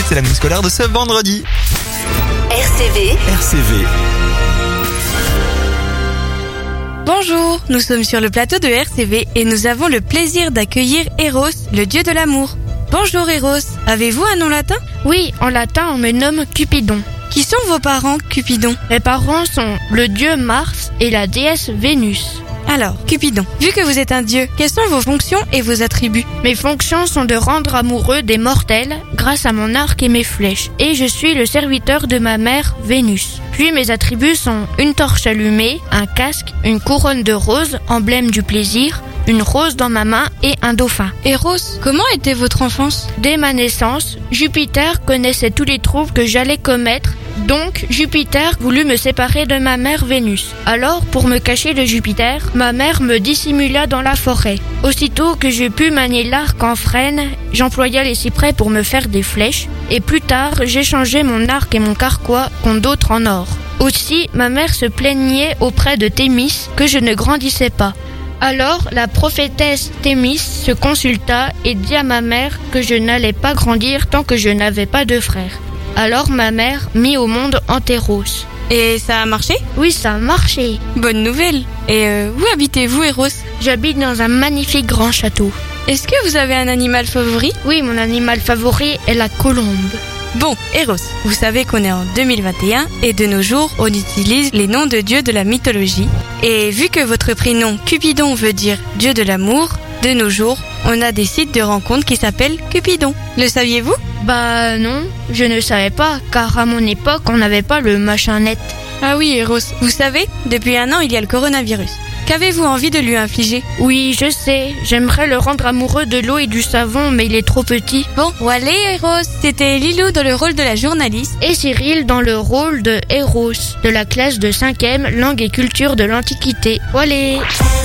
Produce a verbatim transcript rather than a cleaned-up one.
C'est la mine scolaire de ce vendredi. R C V. R C V. Bonjour, nous sommes sur le plateau de R C V et nous avons le plaisir d'accueillir Eros, le dieu de l'amour. Bonjour Eros, avez-vous un nom latin ? Oui, en latin on me nomme Cupidon. Qui sont vos parents, Cupidon ? Mes parents sont le dieu Mars et la déesse Vénus. Alors, Cupidon, vu que vous êtes un dieu, quelles sont vos fonctions et vos attributs ? Mes fonctions sont de rendre amoureux des mortels grâce à mon arc et mes flèches. Et je suis le serviteur de ma mère Vénus. Puis mes attributs sont une torche allumée, un casque, une couronne de roses, emblème du plaisir, une rose dans ma main et un dauphin. Eros, comment était votre enfance ? Dès ma naissance, Jupiter connaissait tous les troubles que j'allais commettre. Donc, Jupiter voulut me séparer de ma mère Vénus. Alors, pour me cacher de Jupiter, ma mère me dissimula dans la forêt. Aussitôt que je pus manier l'arc en frêne, j'employa les cyprès pour me faire des flèches. Et plus tard, j'échangeai mon arc et mon carquois contre d'autres en or. Aussi, ma mère se plaignait auprès de Thémis que je ne grandissais pas. Alors, la prophétesse Thémis se consulta et dit à ma mère que je n'allais pas grandir tant que je n'avais pas de frères. Alors ma mère mit au monde Antéros. Et ça a marché ? Oui, ça a marché. Bonne nouvelle. Et euh, où habitez-vous, Eros ? J'habite dans un magnifique grand château. Est-ce que vous avez un animal favori ? Oui, mon animal favori est la colombe. Bon, Eros, vous savez qu'on est en deux mille vingt et un et de nos jours, on utilise les noms de dieux de la mythologie. Et vu que votre prénom Cupidon veut dire dieu de l'amour, de nos jours, on a des sites de rencontres qui s'appellent Cupidon. Le saviez-vous ? Bah non, je ne savais pas, car à mon époque, on n'avait pas le machin net. Ah oui, Eros, vous savez, depuis un an, il y a le coronavirus. Qu'avez-vous envie de lui infliger ? Oui, je sais, j'aimerais le rendre amoureux de l'eau et du savon, mais il est trop petit. Bon, allez, Eros, c'était Lilou dans le rôle de la journaliste. Et Cyril dans le rôle de Eros, de la classe de cinquième, langue et culture de l'Antiquité. Allez.